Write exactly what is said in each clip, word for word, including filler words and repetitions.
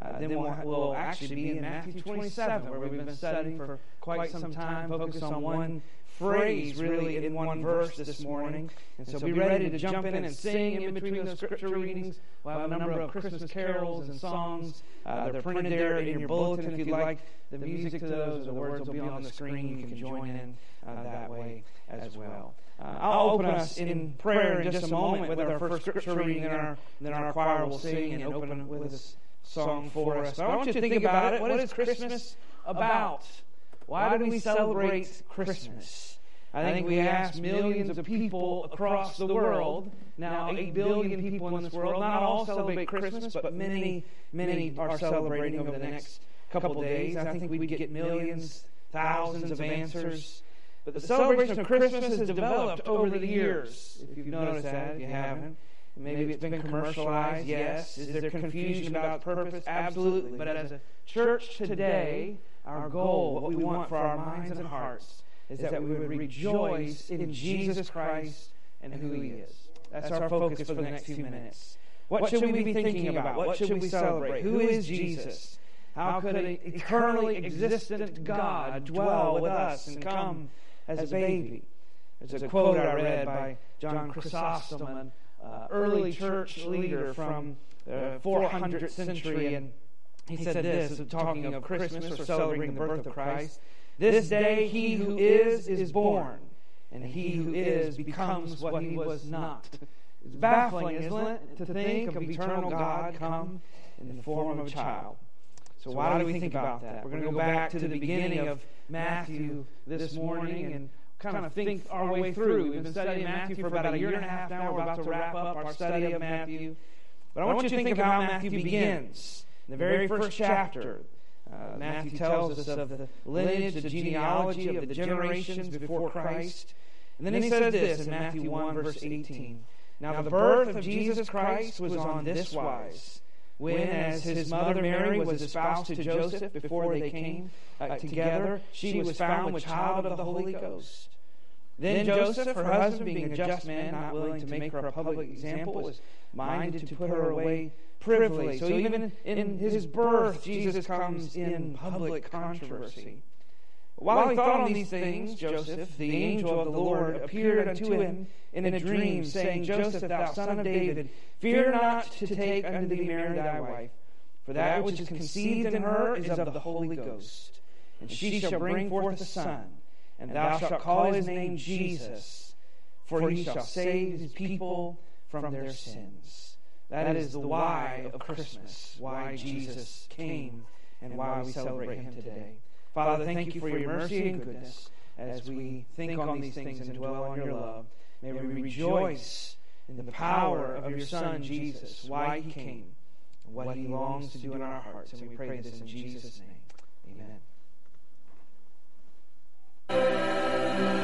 Uh, then we'll, we'll actually be in Matthew twenty-seven, where we've been studying for quite some time, focused on one phrase, really, in one verse this morning. And so be ready to jump in and sing in between those scripture readings. We'll have a number of Christmas carols and songs. Uh, they're printed there in your bulletin if you'd like the music to those, or the words will be on the screen. You can join in uh, that way as well. Uh, I'll open us in prayer in just a moment with our first scripture reading, and our, then our choir will sing and open with this song for us. But I want you to think about it. What is Christmas about? Why do we celebrate Christmas? I think we ask millions of people across the world, now eight billion people in this world. Not all celebrate Christmas, but many, many are celebrating over the next couple of days. I think we'd get millions, thousands of answers. But the celebration of Christmas has developed over the years. If you've noticed that, if you haven't. Maybe it's been commercialized, yes. Is there confusion about its purpose? Absolutely. But as a church today, our goal, what we want for our minds and hearts, is that we would rejoice in Jesus Christ and who He is. That's our focus for the next few minutes. What should we be thinking about? What should we celebrate? Who is Jesus? How could an eternally existent God dwell with us and come as a baby? There's a quote I read by John Chrysostom, an uh, early church leader from the four hundredth century, and he said this, talking of Christmas or celebrating the birth of Christ: "This day he who is is born, and he who is becomes what he was not." It's baffling, isn't it, to think of eternal God come in the form of a child. So why do we think about that? We're going to go back to the beginning of Matthew this morning and kind of think our way through. We've been studying Matthew for about a year and a half now. We're about to wrap up our study of Matthew. But I want you to think of how Matthew begins. In the very first chapter, uh, Matthew tells us of the lineage, the genealogy of the generations before Christ. And then he says this in Matthew one, verse eighteen. "Now the birth of Jesus Christ was on this wise, when, as his mother Mary was espoused to Joseph before they came uh, together, she was found with child of the Holy Ghost. Then Joseph, her husband, being a just man, not willing to make her a public example, was minded to put her away privily." So even in his birth, Jesus comes in public controversy. While he thought on these things, Joseph, the angel of the Lord, appeared unto him in a dream, saying, "Joseph, thou son of David, fear not to take unto thee Mary thy wife, for that which is conceived in her is of the Holy Ghost. And she shall bring forth a son, and thou shalt call his name Jesus, for he shall save his people from their sins." That is the why of Christmas, why Jesus came, and why we celebrate him today. Father, thank you for your mercy and goodness as we think on these things and dwell on your love. May we rejoice in the power of your Son, Jesus, why he came, and what he longs to do in our hearts. And we pray this in Jesus' name. Amen.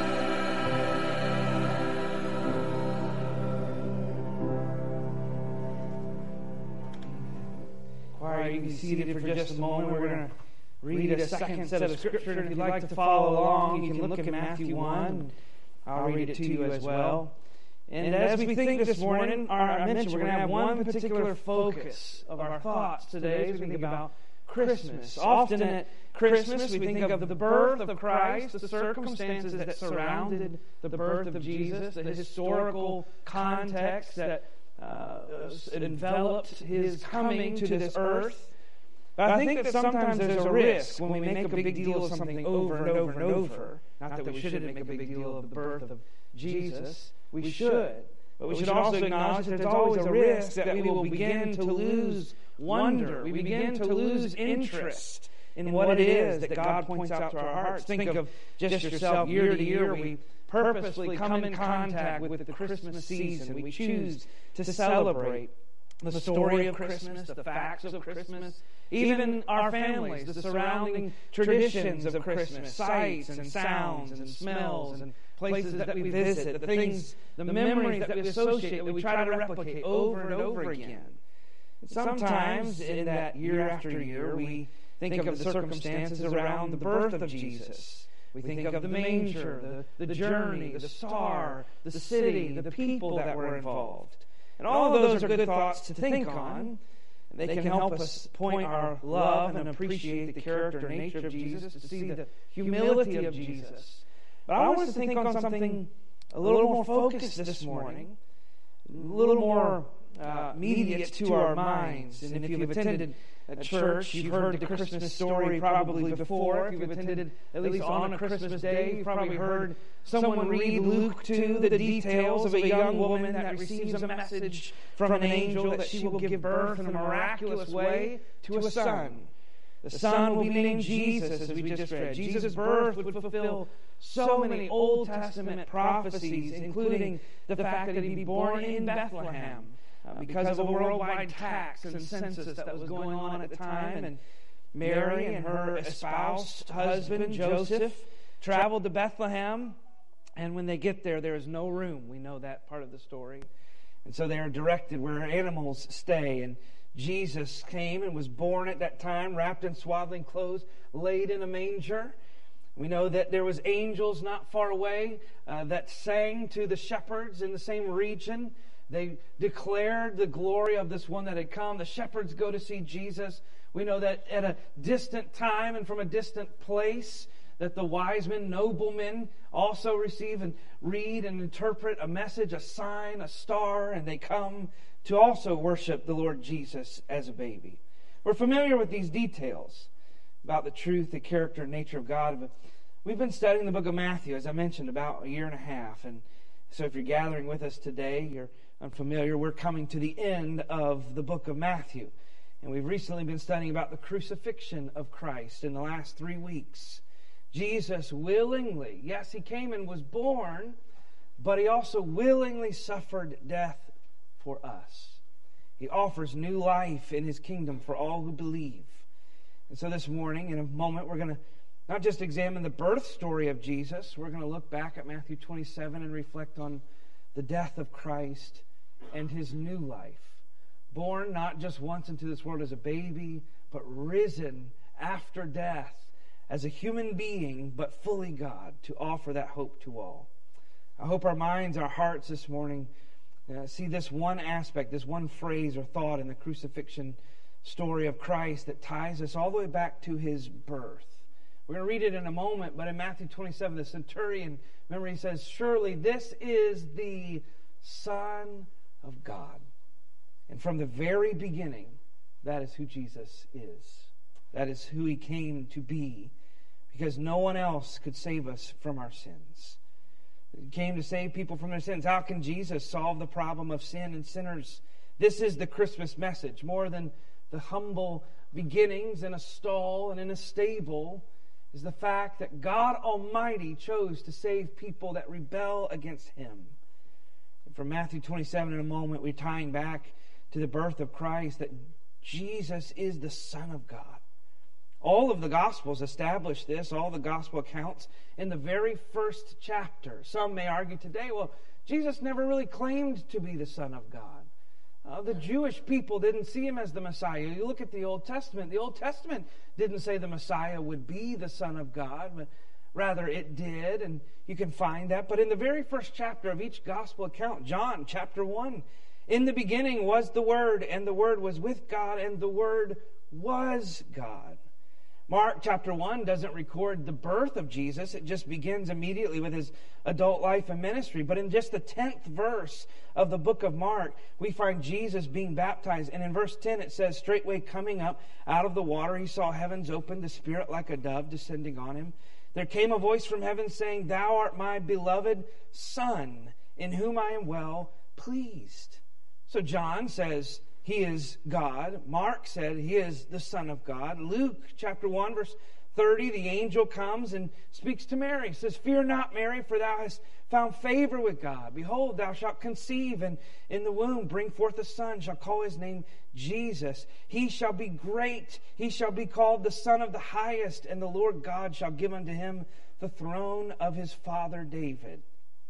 Choir, you can be seated for just a moment. We're going to read a second set of Scripture. And if you'd like to follow along, you can look at Matthew one. I'll read it to you as well. And as we think this morning, our, I mentioned we're going to have one particular focus of our thoughts today as we think about Christmas. Often at Christmas, we think of the birth of Christ, the circumstances that surrounded the birth of Jesus, the historical context that uh, enveloped his coming to this earth. But I think that sometimes there's a risk when we make a big deal of something over and over and over. Not that we shouldn't make a big deal of the birth of Jesus. We should. But we should also acknowledge that there's always a risk that we will begin to lose wonder. We begin to lose interest in what it is that God points out to our hearts. Think of just yourself. Year to year, we purposely come in contact with the Christmas season. We choose to celebrate the story of Christmas, the facts of Christmas, even our families, the surrounding traditions of Christmas, sights and sounds and smells and places that we visit, the things, the memories that we associate, that we try to replicate over and over again. Sometimes in that year after year, we think of the circumstances around the birth of Jesus. We think of the manger, the, the journey, the star, the city, the people that were involved. And all of those are good thoughts to think on. They can help us point our love and appreciate the character and nature of Jesus, to see the humility of Jesus. But I want us to think on something a little more focused this morning, a little more uh, immediate to our minds. And if you've attended a church, you've heard the Christmas story probably before. If you've attended at least on a Christmas day, you've probably heard someone read Luke two, the details of a young woman that receives a message from an angel that she will give birth in a miraculous way to a son. The son will be named Jesus, as we just read. Jesus' birth would fulfill so many Old Testament prophecies, including the fact that he'd be born in Bethlehem uh, because of a worldwide tax and census that was going on at the time. And Mary and her espoused husband, Joseph, traveled to Bethlehem. And when they get there, there is no room. We know that part of the story. And so they are directed where animals stay. And Jesus came and was born at that time, wrapped in swaddling clothes, laid in a manger. We know that there was angels not far away uh, that sang to the shepherds in the same region. They declared the glory of this one that had come. The shepherds go to see Jesus. We know that at a distant time and from a distant place, that the wise men, noblemen, also receive and read and interpret a message, a sign, a star, and they come to also worship the Lord Jesus as a baby. We're familiar with these details about the truth, the character, and nature of God. But we've been studying the book of Matthew, as I mentioned, about a year and a half. And so if you're gathering with us today, you're unfamiliar, we're coming to the end of the book of Matthew. And we've recently been studying about the crucifixion of Christ in the last three weeks. Jesus willingly, yes, he came and was born, but he also willingly suffered death for us. He offers new life in his kingdom for all who believe. And so this morning, in a moment, we're going to not just examine the birth story of Jesus, we're going to look back at Matthew twenty-seven and reflect on the death of Christ and his new life. Born not just once into this world as a baby, but risen after death as a human being, but fully God, to offer that hope to all. I hope our minds, our hearts this morning uh, see this one aspect, this one phrase or thought in the crucifixion story of Christ that ties us all the way back to his birth. We're going to read it in a moment, but in Matthew twenty-seven, the centurion, remember, he says, "Surely this is the Son of God." And from the very beginning, that is who Jesus is. That is who he came to be, because no one else could save us from our sins. He came to save people from their sins. How can Jesus solve the problem of sin and sinners? This is the Christmas message. More than the humble beginnings in a stall and in a stable is the fact that God Almighty chose to save people that rebel against him. And from Matthew twenty-seven in a moment, we're tying back to the birth of Christ, that Jesus is the Son of God. All of the Gospels establish this, all the Gospel accounts, in the very first chapter. Some may argue today, well, Jesus never really claimed to be the Son of God. Uh, the Jewish people didn't see him as the Messiah. You look at the Old Testament. The Old Testament didn't say the Messiah would be the Son of God, but rather it did, and you can find that. But in the very first chapter of each Gospel account, John chapter one, in the beginning was the Word, and the Word was with God, and the Word was God. Mark chapter one doesn't record the birth of Jesus. It just begins immediately with his adult life and ministry. But in just the tenth verse of the book of Mark, we find Jesus being baptized. And in verse ten it says, "Straightway coming up out of the water, he saw heavens opened, the Spirit like a dove descending on him. There came a voice from heaven saying, 'Thou art my beloved Son, in whom I am well pleased.'" So John says he is God. Mark said he is the Son of God. Luke chapter one verse thirty, the angel comes and speaks to Mary. He says, "Fear not, Mary, for thou hast found favor with God. Behold, thou shalt conceive, and in the womb bring forth a son, shall call his name Jesus. He shall be great. He shall be called the Son of the Highest, and the Lord God shall give unto him the throne of his father David."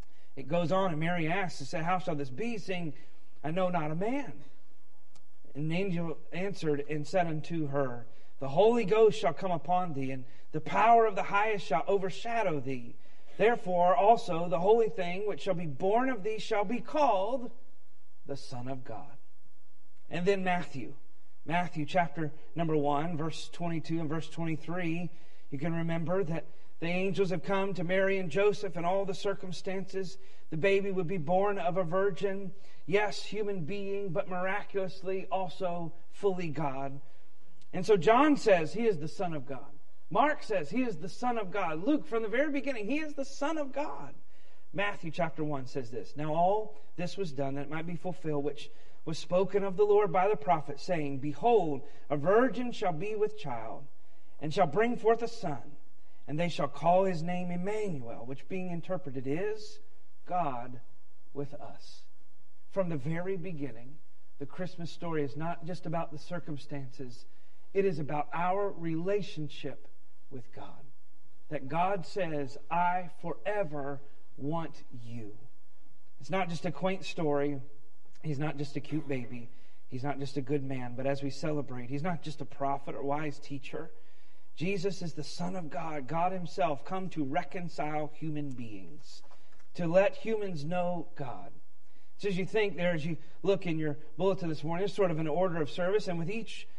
It goes on, and Mary asks, and said, "How shall this be, seeing I know not a man?" And the angel answered and said unto her, "The Holy Ghost shall come upon thee, and the power of the Highest shall overshadow thee. Therefore also the holy thing which shall be born of thee shall be called the Son of God." And then Matthew. Matthew chapter number one, verse twenty-two and verse twenty-three, you can remember that the angels have come to Mary and Joseph and all the circumstances. The baby would be born of a virgin. Yes, human being, but miraculously also fully God. And so John says he is the Son of God. Mark says he is the Son of God. Luke, from the very beginning, he is the Son of God. Matthew chapter one says this. Now all this was done that it might be fulfilled, which was spoken of the Lord by the prophet, saying, Behold, a virgin shall be with child, and shall bring forth a son, and they shall call his name Emmanuel, which being interpreted is God with us. From the very beginning, the Christmas story is not just about the circumstances. It is about our relationship with God. That God says, I forever want you. It's not just a quaint story. He's not just a cute baby. He's not just a good man. But as we celebrate, he's not just a prophet or wise teacher. Jesus is the Son of God, God himself, come to reconcile human beings, to let humans know God. So as you think there, as you look in your bulletin this morning, it's sort of an order of service. And with each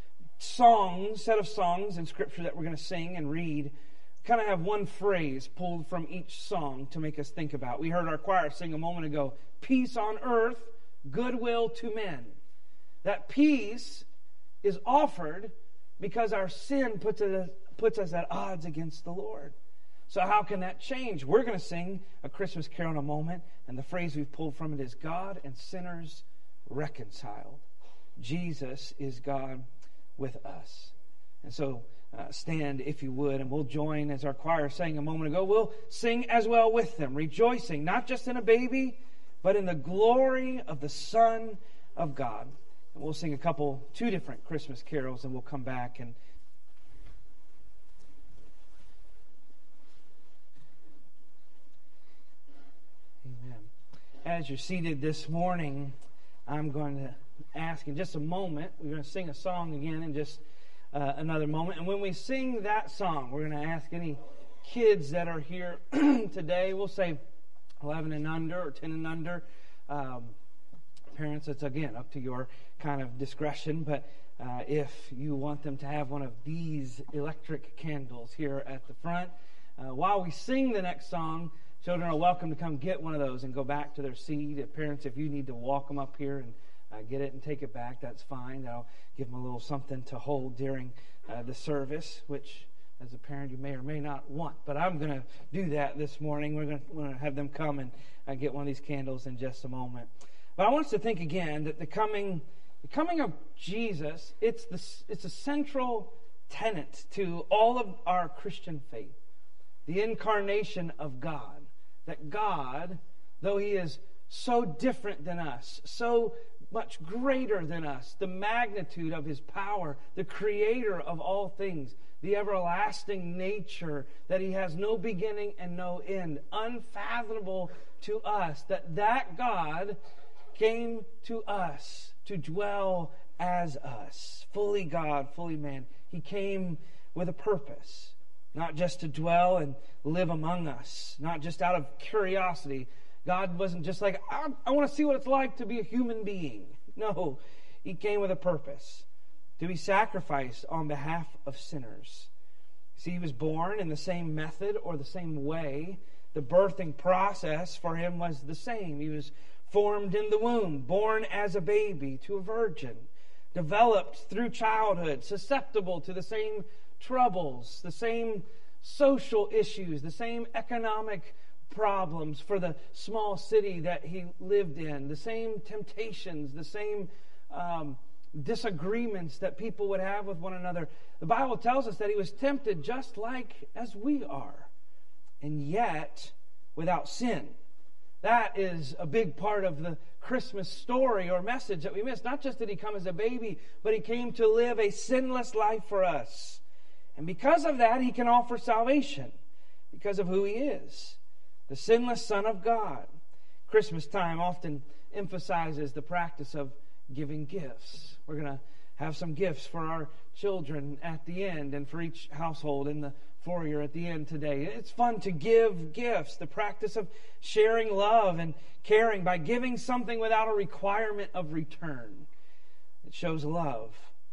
song, set of songs in Scripture that we're going to sing and read, kind of have one phrase pulled from each song to make us think about. We heard our choir sing a moment ago, peace on earth, goodwill to men. That peace is offered because our sin puts us, puts us at odds against the Lord. So how can that change? We're going to sing a Christmas carol in a moment, and the phrase we've pulled from it is God and sinners reconciled. Jesus is God with us. And so uh, stand, if you would, and we'll join, as our choir sang a moment ago, we'll sing as well with them, rejoicing not just in a baby, but in the glory of the Son of God. And we'll sing a couple, two different Christmas carols, and we'll come back and Amen. As you're seated this morning, I'm going to ask in just a moment, we're going to sing a song again in just uh, another moment. And when we sing that song, we're going to ask any kids that are here today, we'll say eleven and under or ten and under. Um, parents, it's again up to your kind of discretion, but uh, if you want them to have one of these electric candles here at the front, uh, while we sing the next song, children are welcome to come get one of those and go back to their seat. If parents, if you need to walk them up here and uh, get it and take it back, that's fine. That'll give them a little something to hold during uh, the service, which as a parent you may or may not want. But I'm going to do that this morning. We're going to have them come and uh, get one of these candles in just a moment. But I want us to think again that the coming, the coming of Jesus, it's the, it's a central tenet to all of our Christian faith. The incarnation of God. That God, though he is so different than us, so much greater than us, the magnitude of his power, the creator of all things, the everlasting nature, that he has no beginning and no end, unfathomable to us, that that God came to us to dwell as us, fully God, fully man. He came with a purpose. Not just to dwell and live among us. Not just out of curiosity. God wasn't just like, I, I want to see what it's like to be a human being. No, he came with a purpose. To be sacrificed on behalf of sinners. See, he was born in the same method or the same way. The birthing process for him was the same. He was formed in the womb, born as a baby to a virgin. Developed through childhood, susceptible to the same troubles, the same social issues, the same economic problems for the small city that he lived in, the same temptations, the same um, disagreements that people would have with one another. The Bible tells us that he was tempted just like as we are, and yet without sin. That is a big part of the Christmas story or message that we miss. Not just did he come as a baby, but he came to live a sinless life for us. And because of that, he can offer salvation because of who he is, the sinless Son of God. Christmas time often emphasizes the practice of giving gifts. We're going to have some gifts for our children at the end and for each household in the foyer at the end today. It's fun to give gifts, the practice of sharing love and caring by giving something without a requirement of return. It shows love.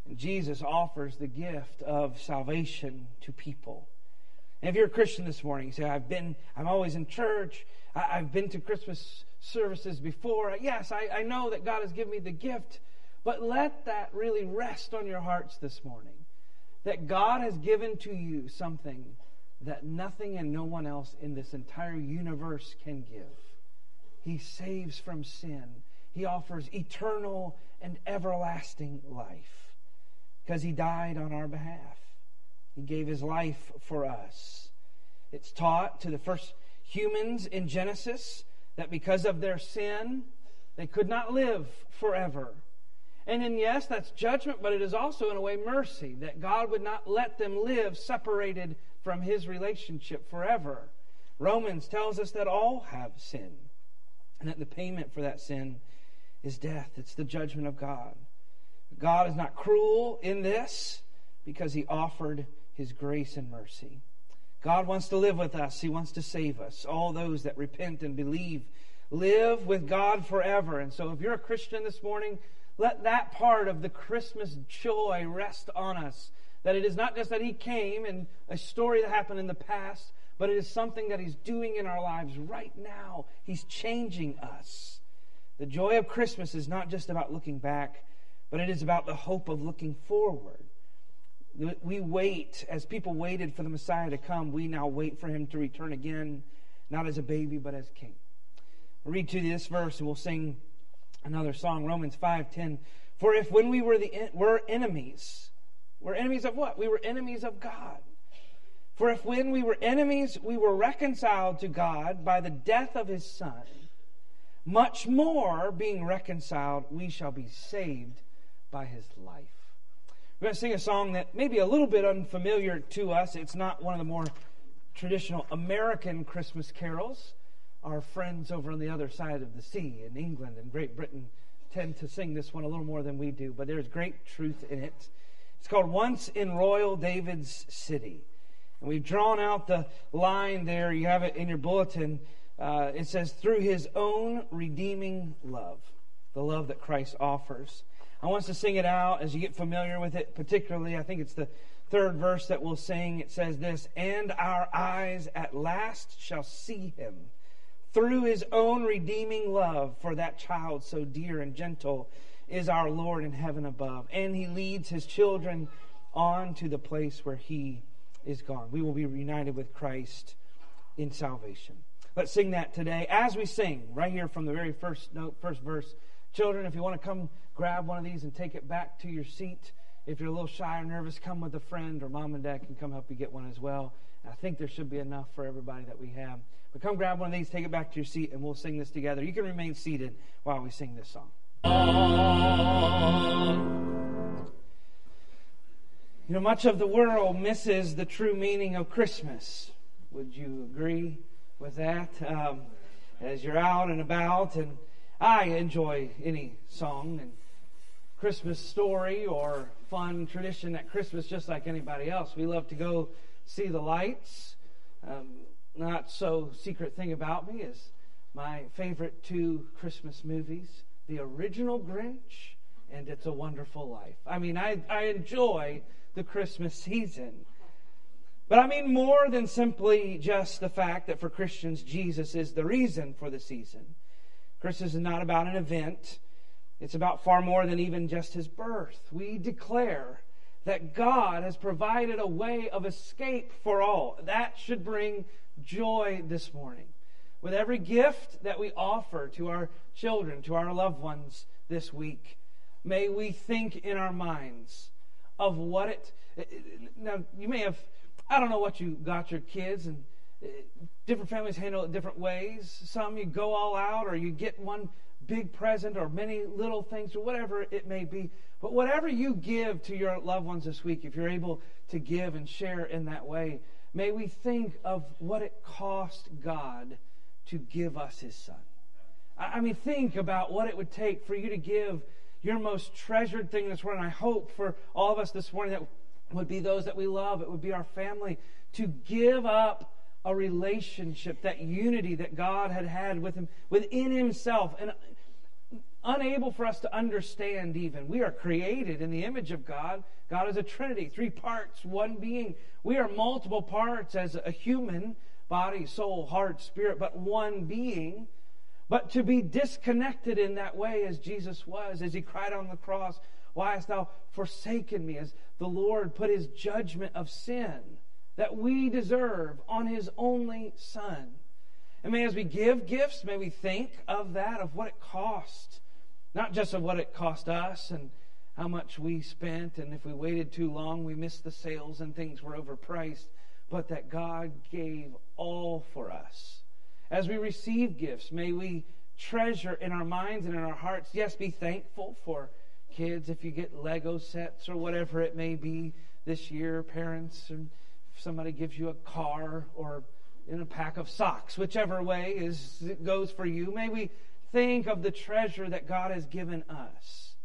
And Jesus offers the gift of salvation to people. And if you're a Christian this morning, you say, I've been, I'm always in church, I, I've been to Christmas services before. Yes, I, I know that God has given me the gift, but let that really rest on your hearts this morning. That God has given to you something that nothing and no one else in this entire universe can give. He saves from sin. He offers eternal and everlasting life because He died on our behalf. He gave His life for us. It's taught to the first humans in Genesis that because of their sin, they could not live forever. And then, yes, that's judgment, but it is also, in a way, mercy, that God would not let them live separated from His relationship forever. Romans tells us that all have sinned, and that the payment for that sin is death. It's the judgment of God. God is not cruel in this because He offered His grace and mercy. God wants to live with us. He wants to save us. All those that repent and believe live with God forever. And so if you're a Christian this morning, let that part of the Christmas joy rest on us. That it is not just that He came and a story that happened in the past, but it is something that He's doing in our lives right now. He's changing us. The joy of Christmas is not just about looking back, but it is about the hope of looking forward. We wait, as people waited for the Messiah to come, we now wait for Him to return again, not as a baby, but as King. We'll read to this verse and we'll sing another song, Romans five ten. For if when we were the were enemies, we're enemies of what? We were enemies of God. For if when we were enemies, we were reconciled to God by the death of His Son, much more, being reconciled, we shall be saved by His life. We're going to sing a song that may be a little bit unfamiliar to us. It's not one of the more traditional American Christmas carols. Our friends over on the other side of the sea in England and Great Britain tend to sing this one a little more than we do, but there's great truth in it. It's called Once in Royal David's City. And we've drawn out the line there. You have it in your bulletin. Uh, it says, through His own redeeming love, the love that Christ offers. I want us to sing it out as you get familiar with it. Particularly, I think it's the third verse that we'll sing. It says this, and our eyes at last shall see Him through His own redeeming love, for that child so dear and gentle is our Lord in heaven above. And He leads His children on to the place where He is gone. We will be reunited with Christ in salvation. Let's sing that today. As we sing, right here from the very first note, first verse. Children, if you want to come grab one of these and take it back to your seat. If you're a little shy or nervous, come with a friend, or mom and dad can come help you get one as well. I think there should be enough for everybody that we have. But come grab one of these, take it back to your seat, and we'll sing this together. You can remain seated while we sing this song. You know, much of the world misses the true meaning of Christmas. Would you agree with that? Um, as you're out and about, and I enjoy any song and Christmas story or fun tradition at Christmas just like anybody else. We love to go see the lights. Um, not so secret thing about me is my favorite two Christmas movies, the original Grinch and It's a Wonderful Life. I mean, I, I enjoy the Christmas season. But I mean more than simply just the fact that for Christians, Jesus is the reason for the season. Christmas is not about an event. It's about far more than even just His birth. We declare that God has provided a way of escape for all. That should bring joy this morning. With every gift that we offer to our children, to our loved ones this week, may we think in our minds of what it... Now, you may have... I don't know what you got your kids, and different families handle it different ways. Some you go all out, or you get one big present, or many little things, or whatever it may be. But whatever you give to your loved ones this week, if you're able to give and share in that way, may we think of what it cost God to give us His Son. I mean, think about what it would take for you to give your most treasured thing this morning. I hope for all of us this morning that would be those that we love. It would be our family, to give up a relationship, that unity that God had had with Him, within Himself. And unable for us to understand even. We are created in the image of God. God is a Trinity, three parts, one being. We are multiple parts as a human, body, soul, heart, spirit, but one being. But to be disconnected in that way as Jesus was, as He cried on the cross, "Why hast thou forsaken me?" As the Lord put His judgment of sin that we deserve on His only Son. And may, as we give gifts, may we think of that, of what it cost. Not just of what it cost us and how much we spent, and if we waited too long, we missed the sales and things were overpriced, but that God gave all for us. As we receive gifts, may we treasure in our minds and in our hearts, yes, be thankful for kids if you get Lego sets or whatever it may be this year, parents, and if somebody gives you a car or in a pack of socks, whichever way is it goes for you. May we think of the treasure that God has given us.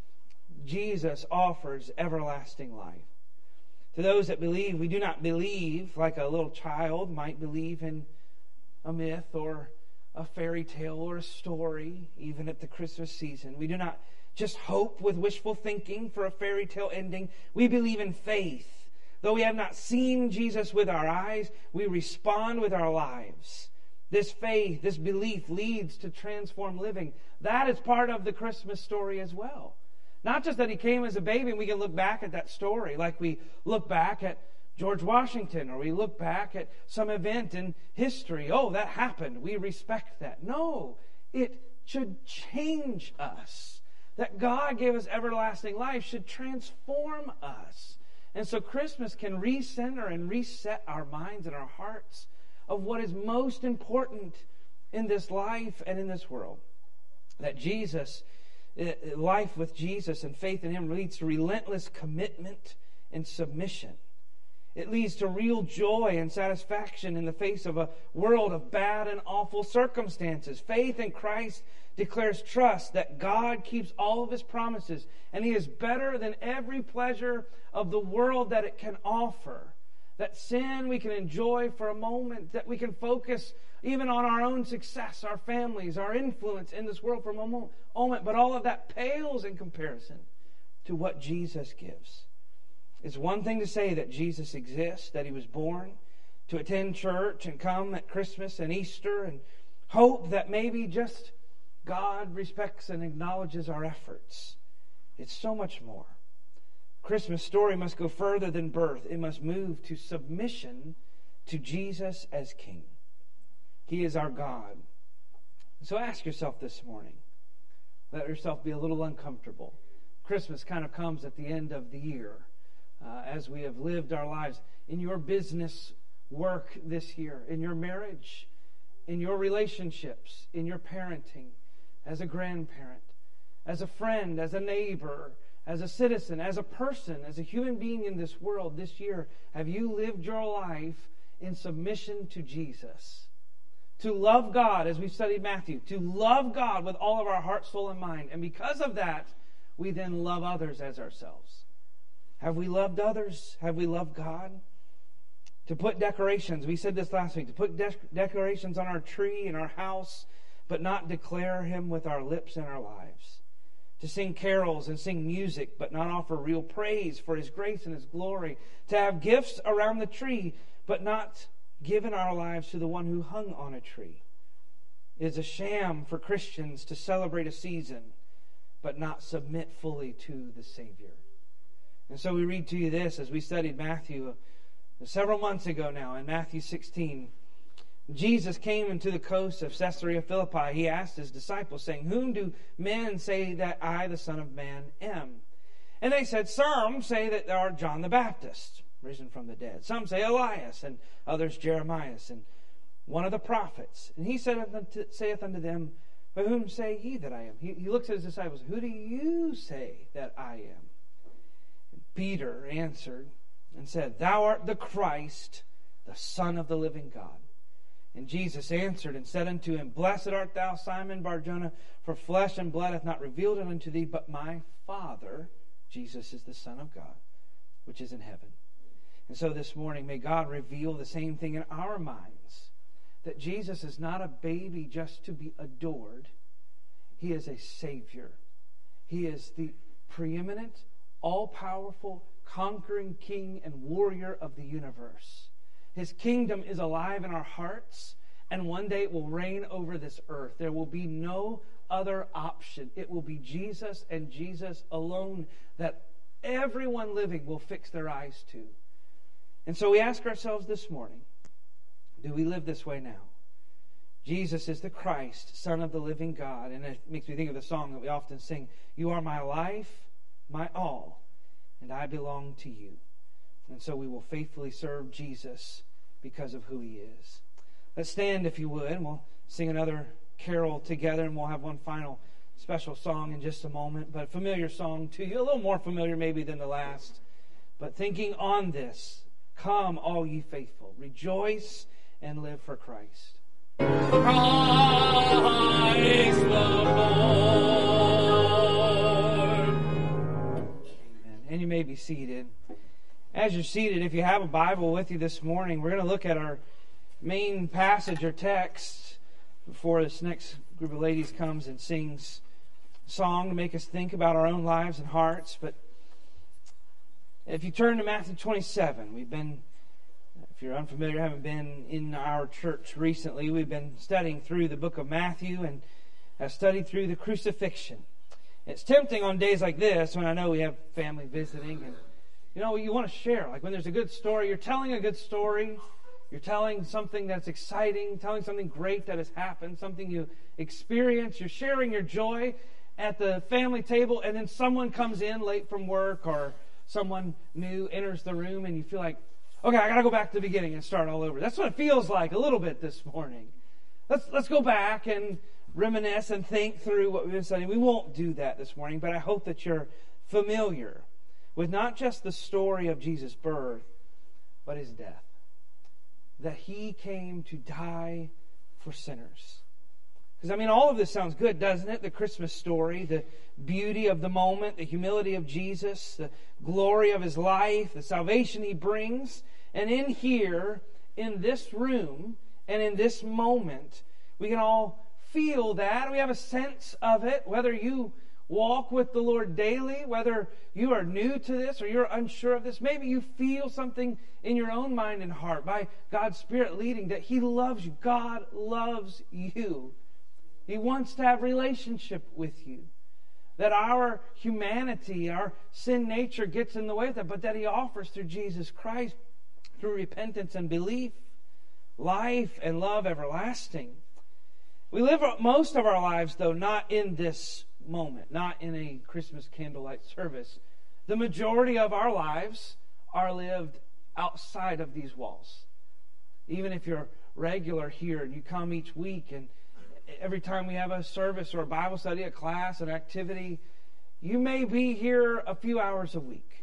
Jesus offers everlasting life. To those that believe, we do not believe like a little child might believe in a myth or a fairy tale or a story, even at the Christmas season. We do not just hope with wishful thinking for a fairy tale ending. We believe in faith. Though we have not seen Jesus with our eyes, we respond with our lives. This faith, this belief leads to transformed living. That is part of the Christmas story as well. Not just that He came as a baby and we can look back at that story like we look back at George Washington, or we look back at some event in history. Oh, that happened. We respect that. No, it should change us. That God gave us everlasting life should transform us. And so Christmas can recenter and reset our minds and our hearts of what is most important in this life and in this world. That Jesus, life with Jesus and faith in Him leads to relentless commitment and submission. It leads to real joy and satisfaction in the face of a world of bad and awful circumstances. Faith in Christ declares trust that God keeps all of His promises, and He is better than every pleasure of the world that it can offer. That sin we can enjoy for a moment, that we can focus even on our own success, our families, our influence in this world for a moment, but all of that pales in comparison to what Jesus gives. It's one thing to say that Jesus exists, that He was born, to attend church and come at Christmas and Easter and hope that maybe just God respects and acknowledges our efforts. It's so much more. Christmas story must go further than birth. It must move to submission to Jesus as King. He is our God. So ask yourself this morning. Let yourself be a little uncomfortable. Christmas kind of comes at the end of the year. Uh, as we have lived our lives in your business work this year, in your marriage, in your relationships, in your parenting, as a grandparent, as a friend, as a neighbor, as a citizen, as a person, as a human being in this world this year, have you lived your life in submission to Jesus? To love God, as we've studied Matthew, to love God with all of our heart, soul, and mind. And because of that, we then love others as ourselves. Have we loved others? Have we loved God? To put decorations, we said this last week, to put de- decorations on our tree, in our house, but not declare Him with our lips and our lives. To sing carols and sing music, but not offer real praise for His grace and His glory. To have gifts around the tree, but not given our lives to the one who hung on a tree. It is a sham for Christians to celebrate a season, but not submit fully to the Savior. And so we read to you this as we studied Matthew several months ago now in Matthew sixteen. Jesus came into the coast of Caesarea Philippi. He asked His disciples, saying, "Whom do men say that I, the Son of Man, am?" And they said, "Some say that thou art John the Baptist, risen from the dead. Some say Elias, and others Jeremiah, and one of the prophets." And He said unto, saith unto them, "But whom say ye that I am?" He, he looks at His disciples, "Who do you say that I am?" Peter answered and said, "Thou art the Christ, the Son of the living God." And Jesus answered and said unto him, "Blessed art thou, Simon Bar-Jonah, for flesh and blood hath not revealed it unto thee, but my Father." Jesus is the Son of God, which is in heaven. And so this morning, may God reveal the same thing in our minds, that Jesus is not a baby just to be adored. He is a Savior. He is the preeminent, all-powerful, conquering King and warrior of the universe. His kingdom is alive in our hearts, and one day it will reign over this earth. There will be no other option. It will be Jesus and Jesus alone that everyone living will fix their eyes to. And so we ask ourselves this morning, do we live this way now? Jesus is the Christ, Son of the living God. And it makes me think of the song that we often sing, "You are my life, my all, and I belong to you." And so we will faithfully serve Jesus because of who He is. Let's stand, if you would, and we'll sing another carol together, and we'll have one final special song in just a moment. But a familiar song to you, a little more familiar maybe than the last. But thinking on this, "Come, all ye faithful, rejoice and live for Christ." Christ the Lord. Amen. And you may be seated. As you're seated, if you have a Bible with you this morning, we're going to look at our main passage or text before this next group of ladies comes and sings a song to make us think about our own lives and hearts. But if you turn to Matthew twenty-seven, we've been, if you're unfamiliar, haven't been in our church recently, we've been studying through the book of Matthew and have studied through the crucifixion. It's tempting on days like this when I know we have family visiting and, you know, you want to share. Like when there's a good story, you're telling a good story, you're telling something that's exciting, telling something great that has happened, something you experience, you're sharing your joy at the family table, and then someone comes in late from work or someone new enters the room and you feel like, okay, I got to go back to the beginning and start all over. That's what it feels like a little bit this morning. Let's let's go back and reminisce and think through what we've been studying. We won't do that this morning, but I hope that you're familiar with not just the story of Jesus' birth, but His death. That He came to die for sinners. Because, I mean, all of this sounds good, doesn't it? The Christmas story, the beauty of the moment, the humility of Jesus, the glory of His life, the salvation He brings. And in here, in this room, and in this moment, we can all feel that. We have a sense of it, whether you walk with the Lord daily, whether you are new to this or you're unsure of this. Maybe you feel something in your own mind and heart by God's Spirit leading that He loves you. God loves you. He wants to have relationship with you. That our humanity, our sin nature gets in the way of that, but that He offers through Jesus Christ, through repentance and belief, life and love everlasting. We live most of our lives, though, not in this moment, not in a Christmas candlelight service. The majority of our lives are lived outside of these walls. Even if you're regular here and you come each week, and every time we have a service or a Bible study, a class, an activity, you may be here a few hours a week.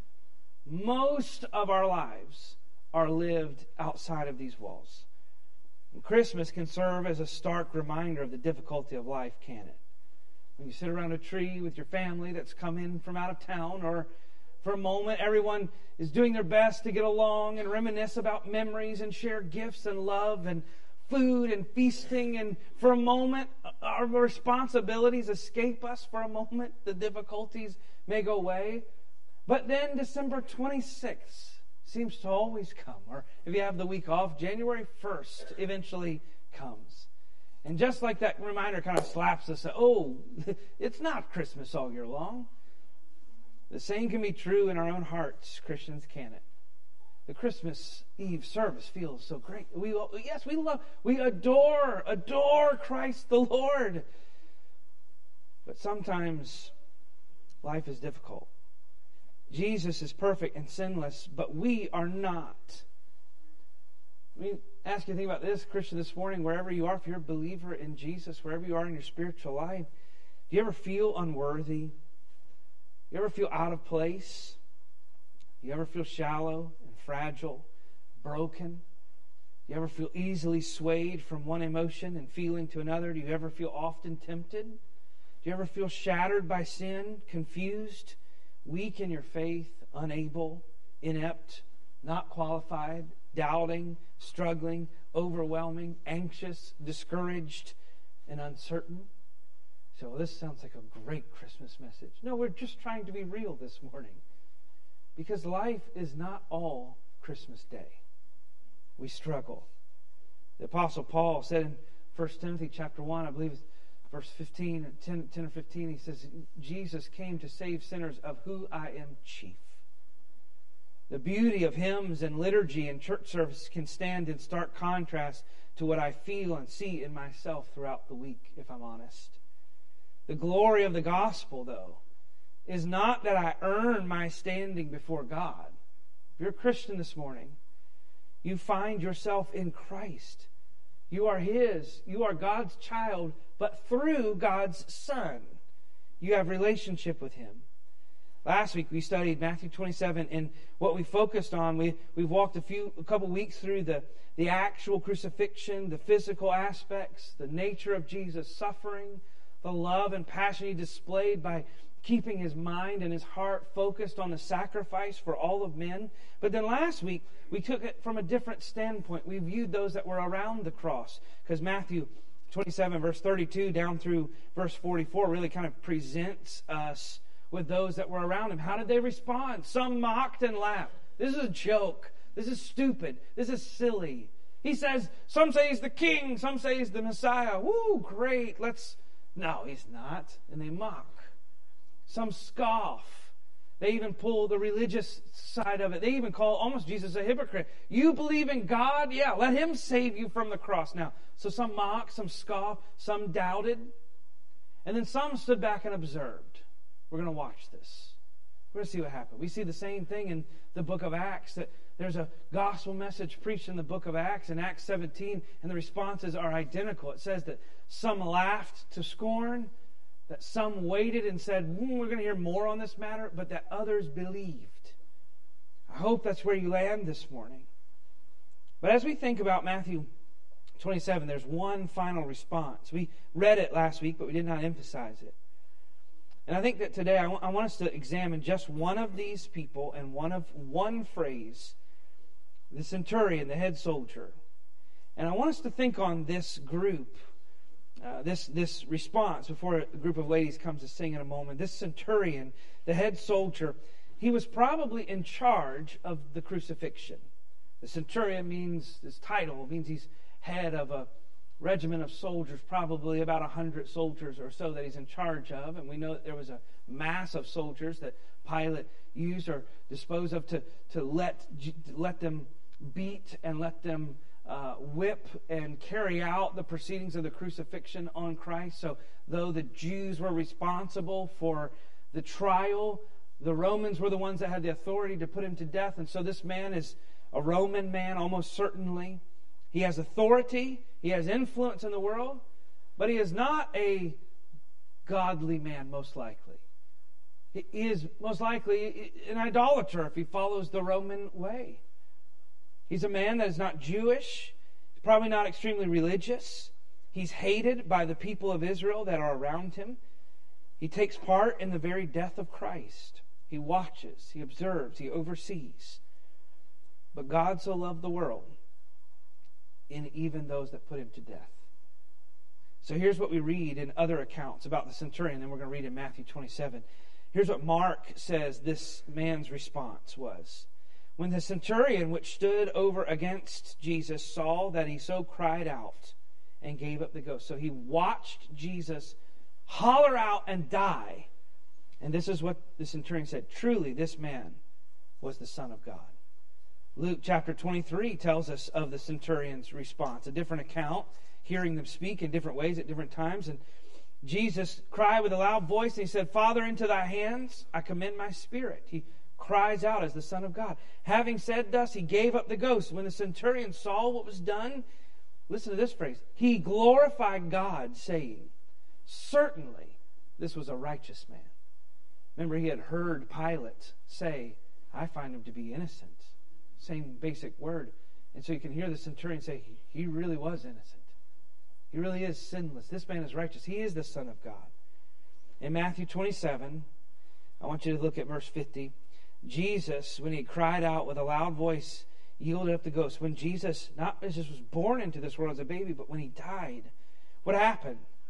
Most of our lives are lived outside of these walls. And Christmas can serve as a stark reminder of the difficulty of life, can it? When you sit around a tree with your family that's come in from out of town, or for a moment everyone is doing their best to get along and reminisce about memories and share gifts and love and food and feasting, and for a moment our responsibilities escape us. For a moment the difficulties may go away, but then December twenty-sixth seems to always come, or if you have the week off, January first eventually comes. And just like that reminder kind of slaps us, oh, it's not Christmas all year long. The same can be true in our own hearts, Christians, can it? The Christmas Eve service feels so great. We yes, we love, we adore, adore Christ the Lord. But sometimes life is difficult. Jesus is perfect and sinless, but we are not. I mean, ask you to think about this, Christian, this morning, wherever you are, if you're a believer in Jesus, wherever you are in your spiritual life, do you ever feel unworthy? You ever feel out of place? Do you ever feel shallow and fragile, broken? Do you ever feel easily swayed from one emotion and feeling to another? Do you ever feel often tempted? Do you ever feel shattered by sin, confused, weak in your faith, unable, inept, not qualified, doubting, struggling, overwhelming, anxious, discouraged, and uncertain? So well, this sounds like a great Christmas message. No, we're just trying to be real this morning. Because life is not all Christmas Day. We struggle. The Apostle Paul said in First Timothy chapter one, I believe it's verse fifteen, ten, ten or fifteen, he says, Jesus came to save sinners, of who I am chief. The beauty of hymns and liturgy and church service can stand in stark contrast to what I feel and see in myself throughout the week, if I'm honest. The glory of the gospel, though, is not that I earn my standing before God. If you're a Christian this morning, you find yourself in Christ. You are His. You are God's child, but through God's Son. You have relationship with Him. Last week we studied Matthew twenty-seven, and what we focused on, we, we've walked a few a couple weeks through the, the actual crucifixion, the physical aspects, the nature of Jesus' suffering, the love and passion He displayed by keeping His mind and His heart focused on the sacrifice for all of men. But then last week, we took it from a different standpoint. We viewed those that were around the cross, because Matthew twenty-seven, verse thirty-two, down through verse forty-four, really kind of presents us with those that were around Him. How did they respond? Some mocked and laughed. This is a joke. This is stupid. This is silly. He says, some say He's the King, some say He's the Messiah. Woo, great, let's... No, He's not. And they mock. Some scoff. They even pull the religious side of it. They even call almost Jesus a hypocrite. You believe in God? Yeah, let Him save you from the cross. Now, so some mocked, some scoffed, some doubted. And then some stood back and observed. We're going to watch this. We're going to see what happened. We see the same thing in the book of Acts, that there's a gospel message preached in the book of Acts, in Acts seventeen, and the responses are identical. It says that some laughed to scorn, that some waited and said, mm, we're going to hear more on this matter, but that others believed. I hope that's where you land this morning. But as we think about Matthew twenty-seven, there's one final response. We read it last week, but we did not emphasize it. And I think that today I, w- I want us to examine just one of these people and one of one phrase, the centurion, the head soldier. And I want us to think on this group, uh, this, this response, before a group of ladies comes to sing in a moment. This centurion, the head soldier, he was probably in charge of the crucifixion. The centurion means, his title means he's head of a regiment of soldiers, probably about a hundred soldiers or so that he's in charge of. And we know that there was a mass of soldiers that Pilate used or disposed of to, to let, let them beat and let them uh, whip and carry out the proceedings of the crucifixion on Christ. So though the Jews were responsible for the trial, the Romans were the ones that had the authority to put Him to death. And so this man is a Roman man, almost certainly. He has authority, he has influence in the world, but he is not a godly man, most likely. He is most likely an idolater if he follows the Roman way. He's a man that is not Jewish, he's probably not extremely religious. He's hated by the people of Israel that are around him. He takes part in the very death of Christ. He watches, he observes, he oversees. But God so loved the world, in even those that put Him to death. So here's what we read in other accounts about the centurion, then we're going to read in Matthew twenty-seven. Here's what Mark says this man's response was. When the centurion which stood over against Jesus saw that he so cried out and gave up the ghost. So he watched Jesus holler out and die. And this is what the centurion said. Truly, this man was the Son of God. Luke chapter twenty-three tells us of the centurion's response. A different account, hearing them speak in different ways at different times. And Jesus cried with a loud voice, and He said, Father, into Thy hands I commend my spirit. He cries out as the Son of God. Having said thus, He gave up the ghost. When the centurion saw what was done, listen to this phrase, he glorified God, saying, certainly this was a righteous man. Remember, he had heard Pilate say, I find him to be innocent. Same basic word. And so you can hear the centurion say, he really was innocent. He really is sinless. This man is righteous. He is the Son of God. In Matthew twenty-seven, I want you to look at verse fifty. Jesus, when He cried out with a loud voice, yielded up the ghost. When Jesus, not just was born into this world as a baby, but when He died, what happened?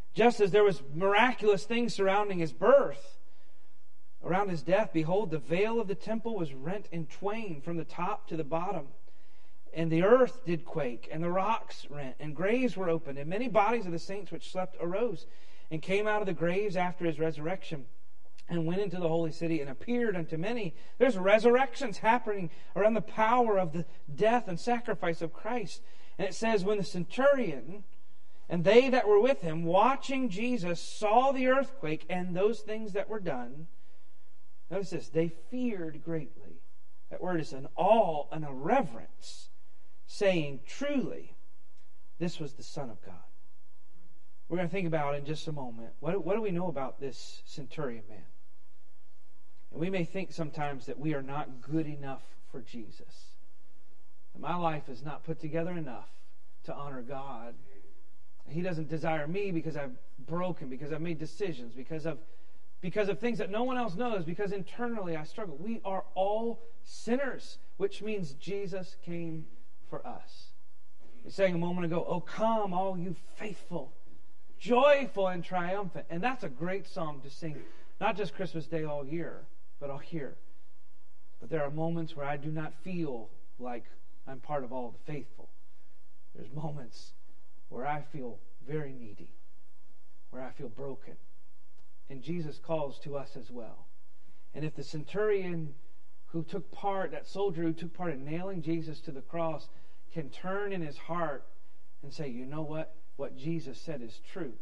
Just as there was miraculous things surrounding his birth, around his death, behold, the veil of the temple was rent in twain from the top to the bottom. And the earth did quake, and the rocks rent, and graves were opened, and many bodies of the saints which slept arose, and came out of the graves after his resurrection, and went into the holy city, and appeared unto many. There's resurrections happening around the power of the death and sacrifice of Christ. And it says, when the centurion and they that were with him, watching Jesus, saw the earthquake and those things that were done, notice this, they feared greatly. That word is an awe and a reverence, saying, truly, this was the Son of God. We're going to think about in just a moment, what, what do we know about this centurion man? And we may think sometimes that we are not good enough for Jesus. That my life is not put together enough to honor God. He doesn't desire me because I've broken, because I've made decisions, because of because of things that no one else knows, because internally I struggle. We are all sinners, which means Jesus came for us. He sang a moment ago, "Oh, come, all you faithful, joyful and triumphant." And that's a great song to sing, not just Christmas Day all year, but all year. But there are moments where I do not feel like I'm part of all the faithful. There's moments where I feel very needy, where I feel broken. And Jesus calls to us as well. And if the centurion who took part, that soldier who took part in nailing Jesus to the cross, can turn in his heart and say, you know what? What Jesus said is true.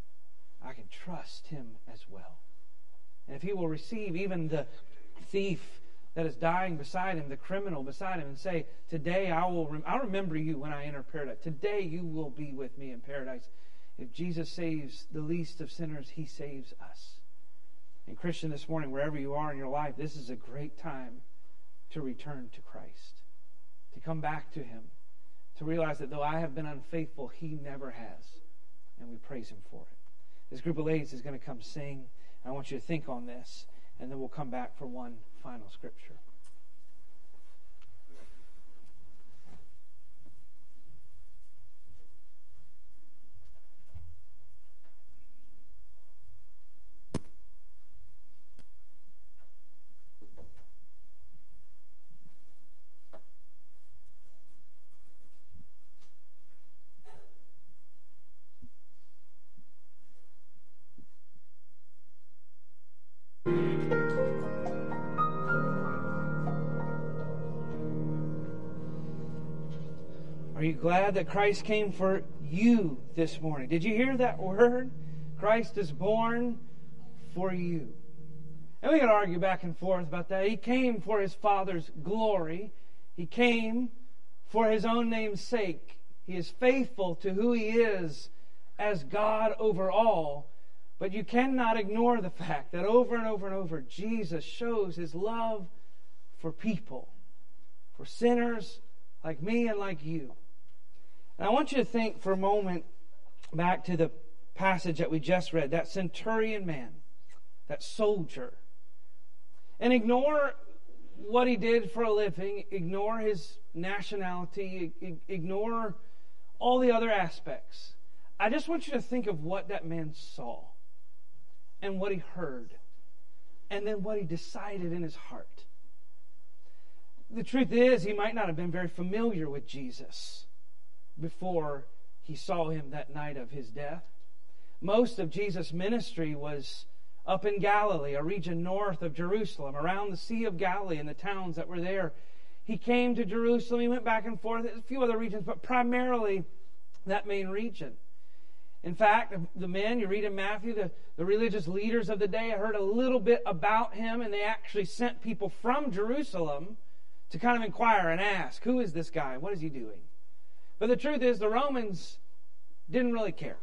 I can trust him as well. And if he will receive even the thief that is dying beside him, the criminal beside him, and say, today I will rem- I'll remember you when I enter paradise. Today you will be with me in paradise. If Jesus saves the least of sinners, he saves us. And Christian, this morning, wherever you are in your life, this is a great time to return to Christ, to come back to him, to realize that though I have been unfaithful, he never has. And we praise him for it. This group of ladies is going to come sing. I want you to think on this, and then we'll come back for one final scripture. Are you glad that Christ came for you this morning? Did you hear that word? Christ is born for you. And we can argue back and forth about that. He came for his Father's glory. He came for his own name's sake. He is faithful to who he is as God over all. But you cannot ignore the fact that over and over and over, Jesus shows his love for people, for sinners like me and like you. And I want you to think for a moment back to the passage that we just read, that centurion man, that soldier. And ignore what he did for a living, ignore his nationality, ignore all the other aspects. I just want you to think of what that man saw and what he heard and then what he decided in his heart. The truth is, he might not have been very familiar with Jesus before he saw him that night of his death. Most of Jesus' ministry was up in Galilee, a region north of Jerusalem, around the Sea of Galilee and the towns that were there. He came to Jerusalem, he went back and forth, a few other regions, but primarily that main region. In fact, the men, you read in Matthew, the, the religious leaders of the day heard a little bit about him, and they actually sent people from Jerusalem to kind of inquire and ask, who is this guy? What is he doing? But the truth is, the Romans didn't really care.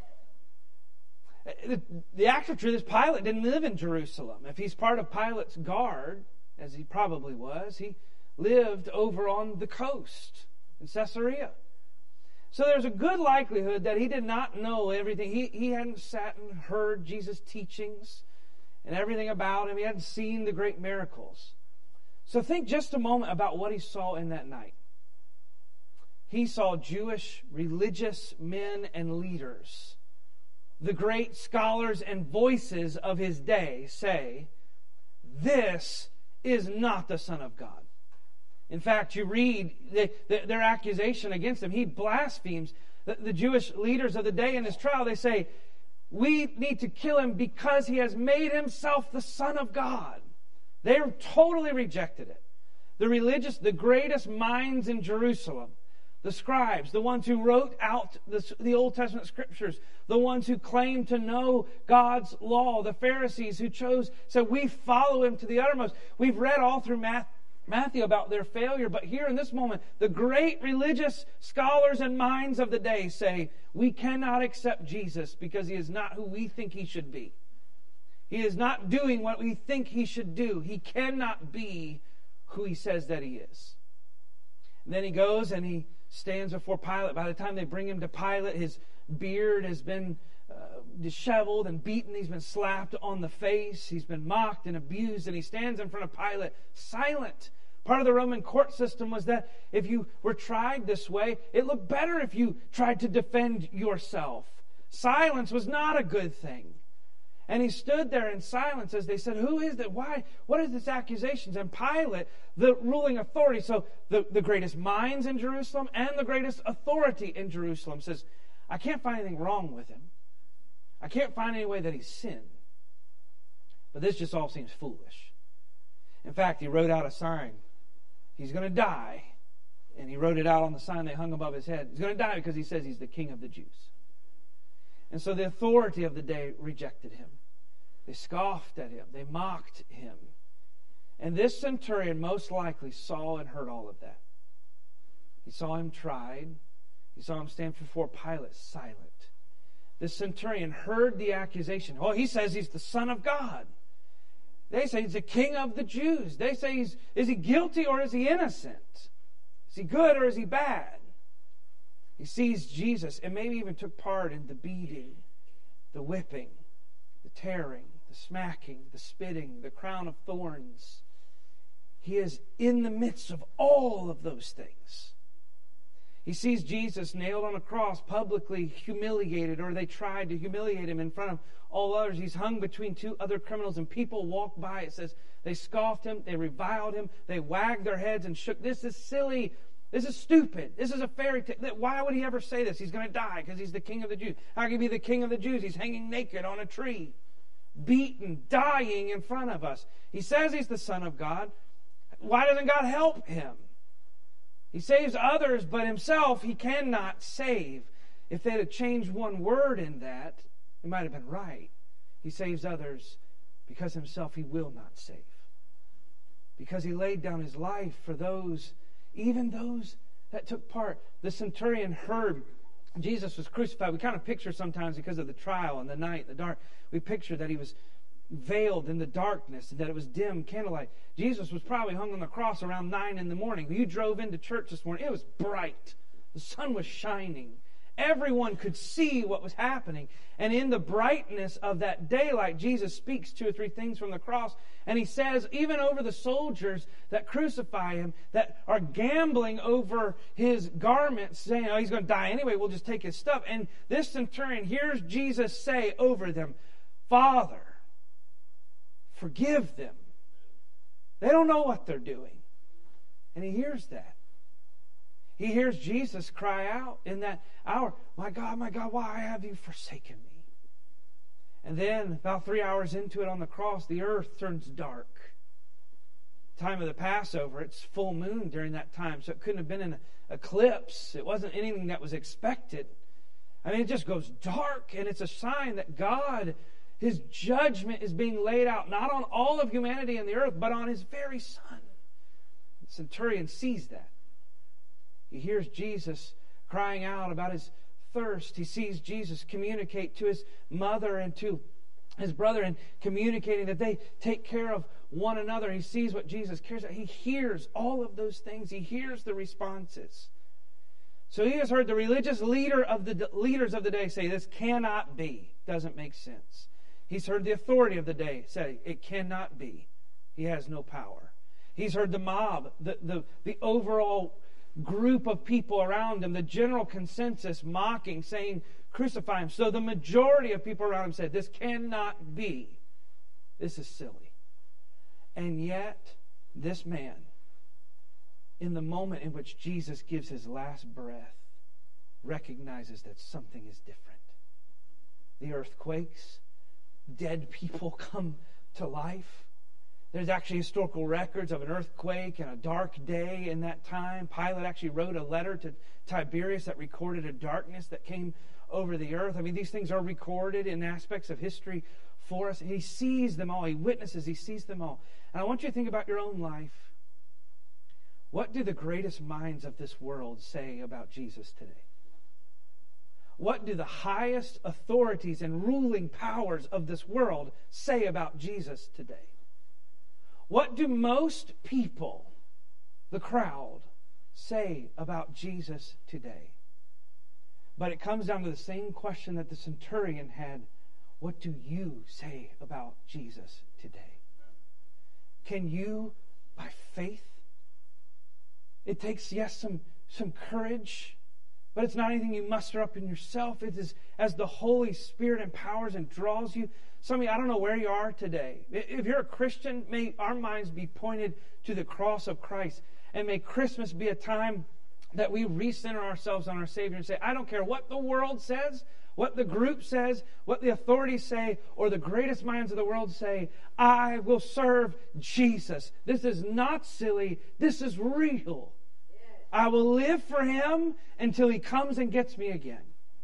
The, the actual truth is, Pilate didn't live in Jerusalem. If he's part of Pilate's guard, as he probably was, he lived over on the coast in Caesarea. So there's a good likelihood that he did not know everything. He, he hadn't sat and heard Jesus' teachings and everything about him. He hadn't seen the great miracles. So think just a moment about what he saw in that night. He saw Jewish religious men and leaders the great scholars and voices of his day say, this is not the Son of God. In fact, you read the, the, their accusation against him. He blasphemes the, the Jewish leaders of the day in his trial. They say, we need to kill him because he has made himself the Son of God. They totally rejected it. The religious, the greatest minds in Jerusalem, the scribes, the ones who wrote out the, the Old Testament scriptures, the ones who claimed to know God's law, the Pharisees who chose, said, we follow him to the uttermost. We've read all through Matthew about their failure, but here in this moment, the great religious scholars and minds of the day say, we cannot accept Jesus because he is not who we think he should be. He is not doing what we think he should do. He cannot be who he says that he is. And then he goes and he stands before Pilate. By the time they bring him to Pilate, his beard has been uh, disheveled and beaten. He's been slapped on the face. He's been mocked and abused. And he stands in front of Pilate, silent. Part of the Roman court system was that if you were tried this way, it looked better if you tried to defend yourself. Silence was not a good thing. And he stood there in silence as they said, who is that? Why? What is this accusations? And Pilate, the ruling authority, so the, the greatest minds in Jerusalem and the greatest authority in Jerusalem, says, I can't find anything wrong with him. I can't find any way that he's sinned. But this just all seems foolish. In fact, he wrote out a sign. He's going to die. And he wrote it out on the sign they hung above his head. He's going to die because he says he's the King of the Jews. And so the authority of the day rejected him. They scoffed at him. They mocked him. And this centurion most likely saw and heard all of that. He saw him tried. He saw him stand before Pilate silent. This centurion heard the accusation. Oh, he says he's the Son of God. They say he's the King of the Jews. They say, he's, is he guilty or is he innocent? Is he good or is he bad? He sees Jesus and maybe even took part in the beating, the whipping, the tearing, the smacking, the spitting, the crown of thorns. He is in the midst of all of those things. He sees Jesus nailed on a cross, publicly humiliated, or they tried to humiliate him in front of all others. He's hung between two other criminals, and people walked by. It says they scoffed him, they reviled him, they wagged their heads and shook. This is silly. This is stupid. This is a fairy tale. Why would he ever say this? He's going to die because he's the King of the Jews. How can he be the King of the Jews? He's hanging naked on a tree, beaten, dying in front of us. He says he's the Son of God. Why doesn't God help him? He saves others, but himself he cannot save. If they had changed one word in that, it might have been right. He saves others because himself he will not save. Because he laid down his life for those, even those that took part. The centurion heard Jesus was crucified. We kind of picture sometimes, because of the trial and the night, the dark, we picture that he was veiled in the darkness and that it was dim candlelight. Jesus was probably hung on the cross around nine in the morning. You drove into church this morning. It was bright. The sun was shining. Everyone could see what was happening. And in the brightness of that daylight, Jesus speaks two or three things from the cross. And he says, even over the soldiers that crucify him, that are gambling over his garments, saying, oh, he's going to die anyway, we'll just take his stuff. And this centurion hears Jesus say over them, Father, forgive them. They don't know what they're doing. And he hears that. He hears Jesus cry out in that hour, my God, my God, why have you forsaken me? And then about three hours into it on the cross, the earth turns dark. Time of the Passover, it's full moon during that time, so it couldn't have been an eclipse. It wasn't anything that was expected. I mean, it just goes dark, and it's a sign that God, his judgment is being laid out, not on all of humanity and the earth, but on his very Son. The centurion sees that. He hears Jesus crying out about his thirst. He sees Jesus communicate to his mother and to his brother, and communicating that they take care of one another. He sees what Jesus cares about. He hears all of those things. He hears the responses. So he has heard the religious leader of the leaders of the day say, this cannot be. Doesn't make sense. He's heard the authority of the day say, it cannot be. He has no power. He's heard the mob, the, the, the overall group of people around him, the general consensus mocking, saying, crucify him. So the majority of people around him said, this cannot be. This is silly. And yet, this man, in the moment in which Jesus gives his last breath, recognizes that something is different. The earth quakes. Dead people come to life. There's actually historical records of an earthquake and a dark day in that time. Pilate actually wrote a letter to Tiberius that recorded a darkness that came over the earth. I mean, these things are recorded in aspects of history for us. He sees them all. He witnesses. He sees them all. And I want you to think about your own life. What do the greatest minds of this world say about Jesus today? What do the highest authorities and ruling powers of this world say about Jesus today? What do most people, the crowd, say about Jesus today? But it comes down to the same question that the centurion had. What do you say about Jesus today? Can you, by faith, it takes, yes, some, some courage, but it's not anything you muster up in yourself. It is as the Holy Spirit empowers and draws you. Some of you, I don't know where you are today. If you're a Christian, may our minds be pointed to the cross of Christ. And may Christmas be a time that we recenter ourselves on our Savior and say, I don't care what the world says, what the group says, what the authorities say, or the greatest minds of the world say, I will serve Jesus. This is not silly. This is real. I will live for Him until He comes and gets me again.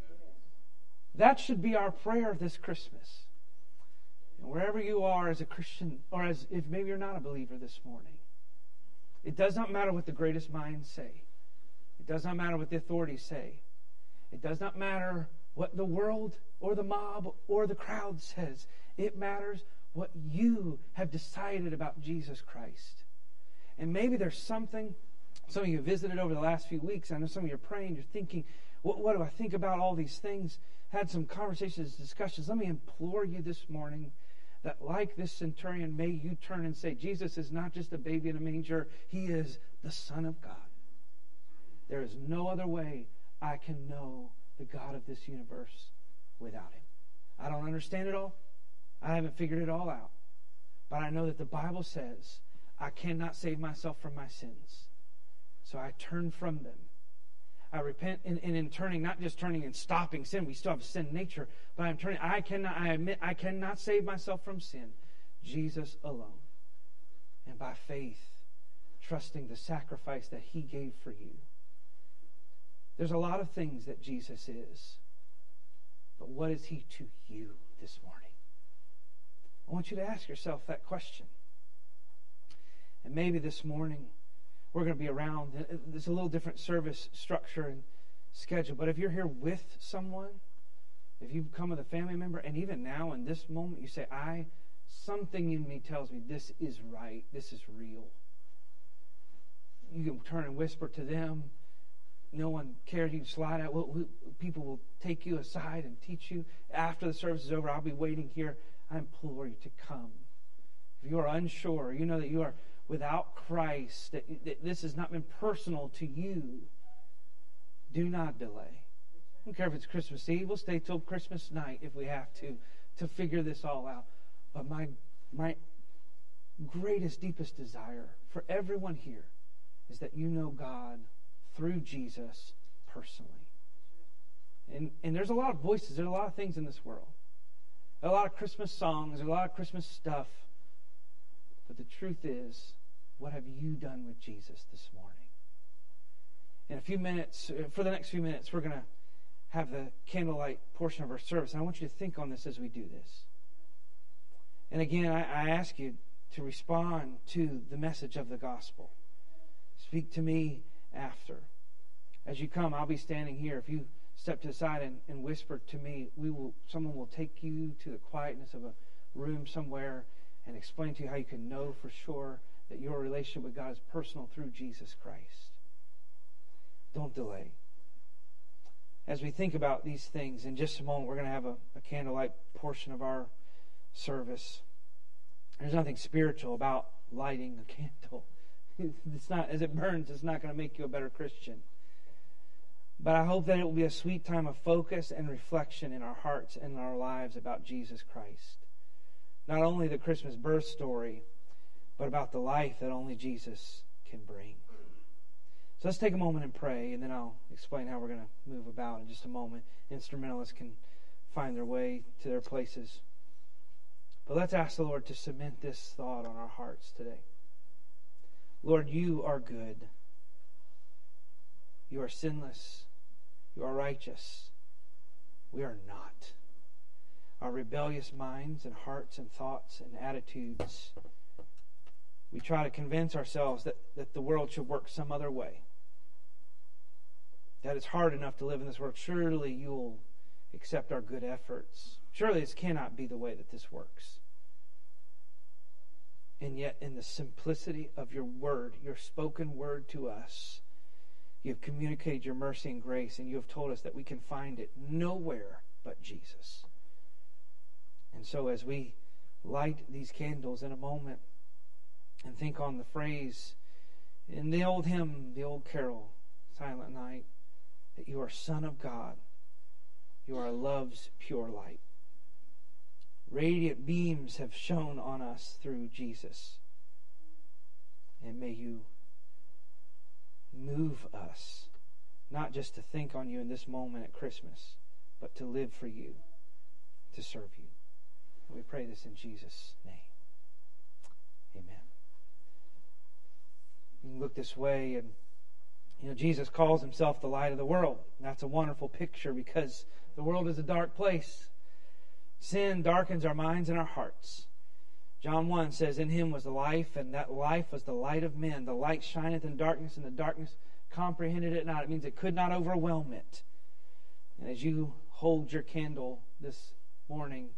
That should be our prayer this Christmas. And wherever you are as a Christian, or as if maybe you're not a believer this morning, it does not matter what the greatest minds say. It does not matter what the authorities say. It does not matter what the world or the mob or the crowd says. It matters what you have decided about Jesus Christ. And maybe there's something. Some of you visited over the last few weeks. I know some of you are praying. You're thinking, what, what do I think about all these things? Had some conversations, discussions. Let me implore you this morning that like this centurion, may you turn and say, Jesus is not just a baby in a manger. He is the Son of God. There is no other way I can know the God of this universe without Him. I don't understand it all. I haven't figured it all out. But I know that the Bible says I cannot save myself from my sins. So I turn from them. I repent, and, and in turning, not just turning and stopping sin, we still have a sin nature, but I'm turning, I cannot, I admit, I cannot save myself from sin. Jesus alone. And by faith, trusting the sacrifice that He gave for you. There's a lot of things that Jesus is, but what is He to you this morning? I want you to ask yourself that question. And maybe this morning, we're going to be around. There's a little different service structure and schedule. But if you're here with someone, if you've come with a family member, and even now in this moment you say, I, something in me tells me this is right, this is real. You can turn and whisper to them. No one cares. You can slide out. We'll, we, people will take you aside and teach you. After the service is over, I'll be waiting here. I implore you to come. If you are unsure, you know that you are without Christ, that, that this has not been personal to you, do not delay. I don't care if it's Christmas Eve. We'll stay till Christmas night if we have to, to figure this all out. But my, my greatest, deepest desire for everyone here is that you know God through Jesus personally. And, and there's a lot of voices. There's a lot of things in this world. There's a lot of Christmas songs. There's a lot of Christmas stuff. But the truth is, what have you done with Jesus this morning? In a few minutes, for the next few minutes, we're going to have the candlelight portion of our service. And I want you to think on this as we do this. And again, I, I ask you to respond to the message of the gospel. Speak to me after. As you come, I'll be standing here. If you step to the side and, and whisper to me, we will. Someone will take you to the quietness of a room somewhere and explain to you how you can know for sure that your relationship with God is personal through Jesus Christ. Don't delay. As we think about these things, in just a moment, we're going to have a, a candlelight portion of our service. There's nothing spiritual about lighting a candle. it's not, as it burns, it's not going to make you a better Christian. But I hope that it will be a sweet time of focus and reflection in our hearts and in our lives about Jesus Christ. Not only the Christmas birth story, but about the life that only Jesus can bring. So let's take a moment and pray, and then I'll explain how we're going to move about in just a moment. Instrumentalists can find their way to their places. But let's ask the Lord to cement this thought on our hearts today. Lord, you are good. You are sinless. You are righteous. We are not. Our rebellious minds and hearts and thoughts and attitudes, we try to convince ourselves that, that the world should work some other way. That it's hard enough to live in this world. Surely you'll accept our good efforts. Surely this cannot be the way that this works. And yet, in the simplicity of your word, your spoken word to us, you have communicated your mercy and grace, and you have told us that we can find it nowhere but Jesus. And so as we light these candles in a moment and think on the phrase in the old hymn, the old carol, Silent Night, that you are Son of God, you are love's pure light. Radiant beams have shone on us through Jesus. And may you move us, not just to think on you in this moment at Christmas, but to live for you, to serve you. And we pray this in Jesus' name. Amen. You can look this way, and you know, Jesus calls himself the light of the world. And that's a wonderful picture because the world is a dark place. Sin darkens our minds and our hearts. John one says, in him was the life, and that life was the light of men. The light shineth in darkness, and the darkness comprehended it not. It means it could not overwhelm it. And as you hold your candle this morning,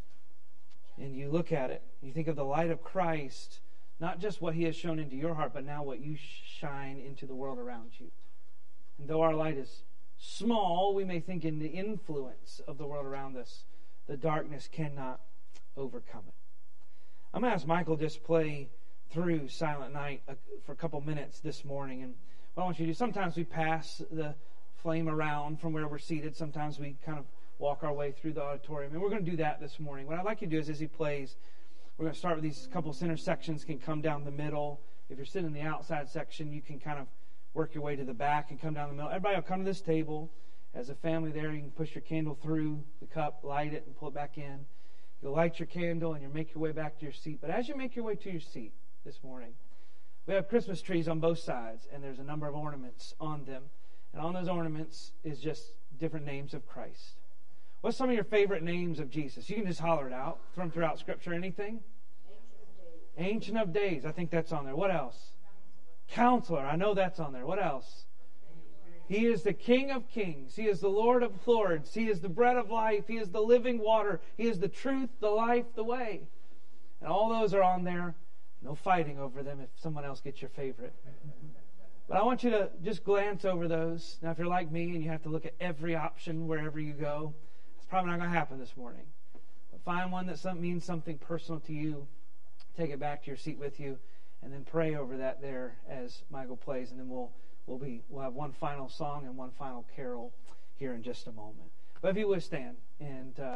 and you look at it, you think of the light of Christ, not just what he has shown into your heart, but now what you shine into the world around you. And though our light is small, we may think in the influence of the world around us, the darkness cannot overcome it. I'm going to ask Michael just play through Silent Night for a couple minutes this morning. And what I want you to do, sometimes we pass the flame around from where we're seated. Sometimes we kind of walk our way through the auditorium. And we're going to do that this morning. What I'd like you to do is as he plays, we're going to start with these couple center sections, can come down the middle. If you're sitting in the outside section, you can kind of work your way to the back and come down the middle. Everybody will come to this table. As a family there, you can push your candle through the cup, light it, and pull it back in. You'll light your candle, and you'll make your way back to your seat. But as you make your way to your seat this morning, we have Christmas trees on both sides, and there's a number of ornaments on them. And on those ornaments is just different names of Christ. What's some of your favorite names of Jesus? You can just holler it out. Throw them throughout Scripture. Anything? Ancient of Days. Ancient of Days. I think that's on there. What else? Counselor. I know that's on there. What else? He is the King of Kings. He is the Lord of Lords. He is the bread of life. He is the living water. He is the truth, the life, the way. And all those are on there. No fighting over them if someone else gets your favorite. But I want you to just glance over those. Now, if you're like me and you have to look at every option wherever you go, it's probably not going to happen this morning. But find one that some, means something personal to you. Take it back to your seat with you. And then pray over that there as Michael plays. And then we'll We'll be we'll have one final song and one final carol here in just a moment. But if you would stand and uh,